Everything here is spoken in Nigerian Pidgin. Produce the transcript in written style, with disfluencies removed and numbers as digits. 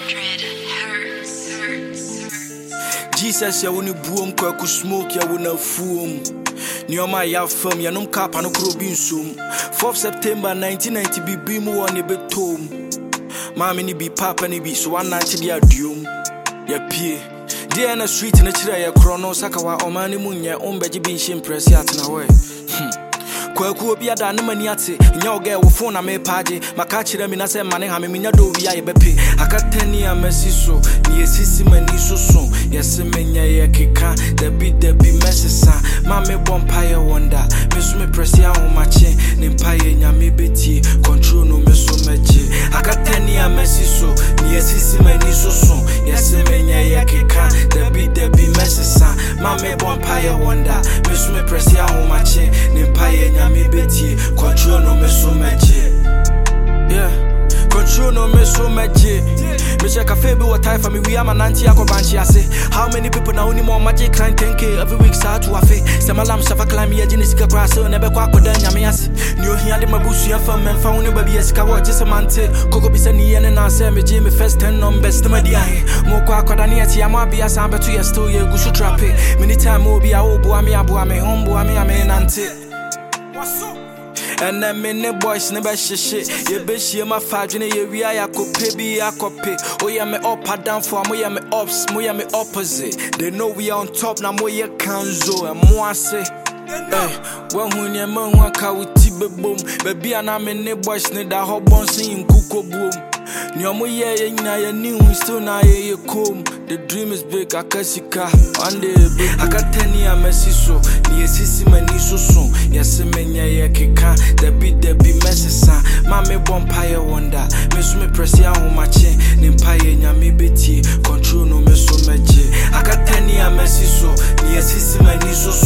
Jesus, ya wuni boom kwa ku smoke ya wuna foom. Nioma ya firm ya num kapa no krobin sum. 4th September 1990 bibi mu woni betom. Mama ni bi papa ni bi so 190 dia duum. Ya pie. Dia na street na chira ya krono saka wa omani munye ombeji bi nshim press ya tena we. Kwaku obi ada na mani ate nya oga wo phone na me page maka kire mi na se mane ha me nya do obi aye bepe akatani amasi so ni esisi mani so so yesi menya ye keka debi mesesa ma me bompaye wonder me so me press ya ho mache ni mpaye nya me beti control no me so meje akatani amasi so ni esisi mani so so yesi menya ye keka debi mesesa ma me bompaye wonder me so me press ya ho mache ni mpaye me beti control no me so much. Yeah, control no me so much. Me check cafe be what time for me we am an anti akobanchi ase. How many people now only more magic client 10k every week start to afe. Semalam shafa climb ya jini sika cross so nebe kwa koda nyame ase. Ni ohia de mabusu ya fam men fa woni baby esika wo just mante. Koko bi se ni ye na say me je me first 10 numbers to madi ahe. Mo kwa koda ni ati am abia san beto ye still ye gusu trappe. Many time obi a obo ami hombo ami nante. And I'm in the boys never shit. You be she my father, you we are baby, I copy. Oh, yeah, me up and down for me, me ups, me opposite. They know we are on top, now more you can zo, and more say. When you man walk out with Tibe boom, baby, and I'm in the boys, need that hot bouncing in Kuko boom. Nyomo ye na ya new still na ye come. The dream is big akasika one day big akatani amesi so ni esisi mani so so yesi menya ye keka debi mesesa ma me bompaye wonder me so me press ya ho mache ni mpaye nya me beti control no me so meje akatani amesi so ni esisi mani so